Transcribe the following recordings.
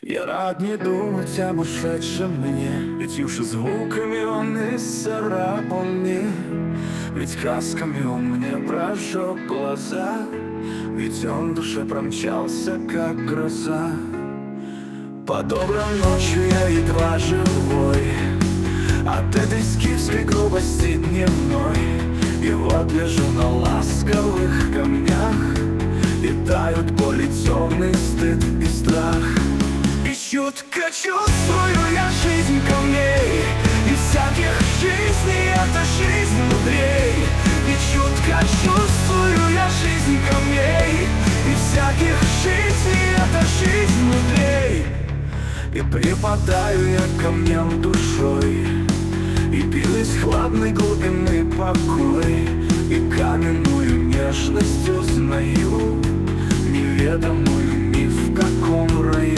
Я рад не думать об ушедшем мне, ведь уж звуками он исцарапал мне, ведь красками он мне прожег глаза, ведь он в душе промчался, как гроза. По добрым ночью я едва живой от этой скифской грубости дневной. И вот лежу на ласковых камнях, и тают боли, темный стыд и страх. И чутко чувствую я жизнь камней, и всяких жизней эта жизнь мудрей. И чутко чувствую я жизнь камней, и всяких жизней эта жизнь мудрей. И припадаю я камням душой, и пил из хладной глубины покой, и каменную нежность узнаю, неведомую ни в каком раю.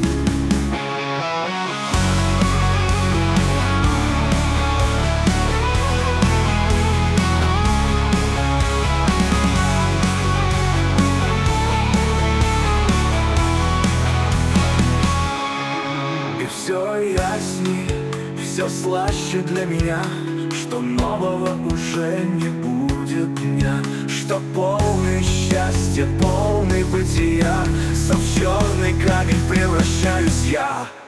И все ясней, все слаще для меня, что нового уже не будет дня, что полный счастья, полный бытия, сам в черный камень превращаюсь я.